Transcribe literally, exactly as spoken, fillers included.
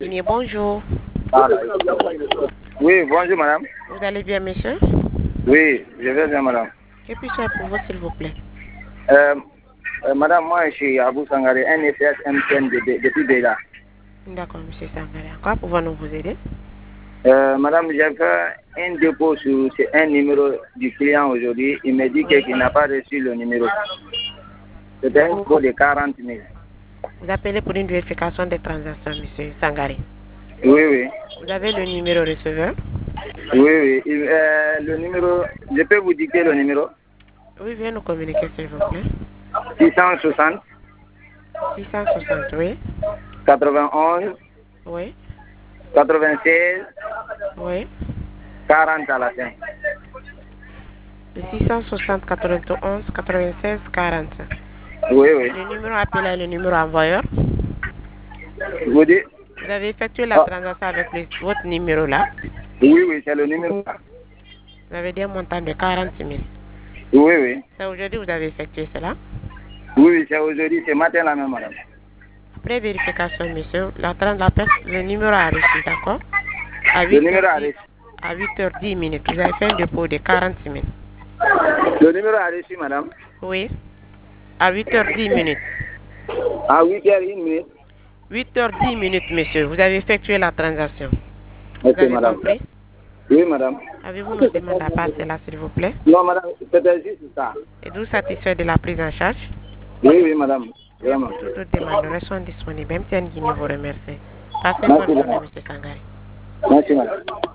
Guinée, bonjour. Oui, bonjour madame. Vous allez bien, monsieur? Oui, je vais bien madame. Que puis-je faire pour vous, s'il vous plaît? Euh, euh, madame, moi je suis Abou Sangaré, N F S M T N de, de, depuis Béla. D'accord, monsieur Sangaré. Quoi pouvons-nous vous aider? Euh, madame, j'ai fait un dépôt sur un numéro du client aujourd'hui. Il me dit Oui. qu'il n'a pas reçu le numéro. C'était un dépôt de quarante mille. Vous appelez pour une vérification des transactions, monsieur Sangaré. Oui, oui. Vous avez le numéro receveur? Oui, oui. Il- euh, le numéro, je peux vous dicter le numéro? Oui, veuillez nous communiquer, s'il vous plaît. six cent soixante, six cent soixante, oui. quatre-vingt-onze, Oui. quatre-vingt-seize, Oui. quarante à la fin. Le six cent soixante, quatre-vingt-onze, quatre-vingt-seize, quarante. Oui, oui. Le numéro appelé est le numéro envoyeur. Vous dites? Vous avez effectué la Ah, transaction avec le- votre numéro là. oui, oui, c'est le numéro. Vous avez dit un montant de quarante mille. Oui, oui. C'est aujourd'hui que vous avez effectué cela. Oui, oui, c'est aujourd'hui, c'est matin la même, madame. Après vérification, monsieur, la, trans- la pers- le numéro a reçu, d'accord? À Le huit heures numéro a dix, reçu. à huit heures dix minutes, vous avez fait un dépôt de quarante mille. Le numéro a reçu, madame. Oui. À huit heures dix minutes. À huit heures une minute. huit heures dix minutes, monsieur, vous avez effectué la transaction. Vous Ok, avez madame. compris? Oui, madame. Avez-vous une demande à passer là, s'il vous plaît? Non, madame, c'était juste ça. Êtes-vous satisfait de la prise en charge? Oui, oui, madame. Oui, Vraiment. pour toute autre demande, nous restons disponibles. M T N Guinée vous remercie. Passez une Merci, bonne journée, madame. monsieur Sangari. Merci, madame.